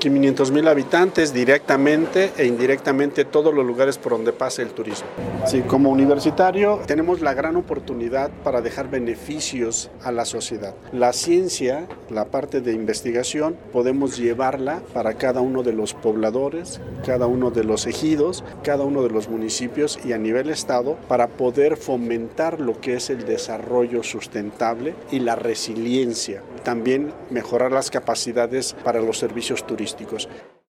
500,000 habitantes, directamente e indirectamente todos los lugares por donde pasa el turismo. Sí, como universitario tenemos la gran oportunidad para dejar beneficios a la sociedad. La ciencia, la parte de investigación, podemos llevarla para cada uno de los pobladores, cada uno de los ejidos, cada uno de los municipios y a nivel estado para poder fomentar lo que es el desarrollo sustentable y la resiliencia. También mejorar las capacidades para los servicios turísticos.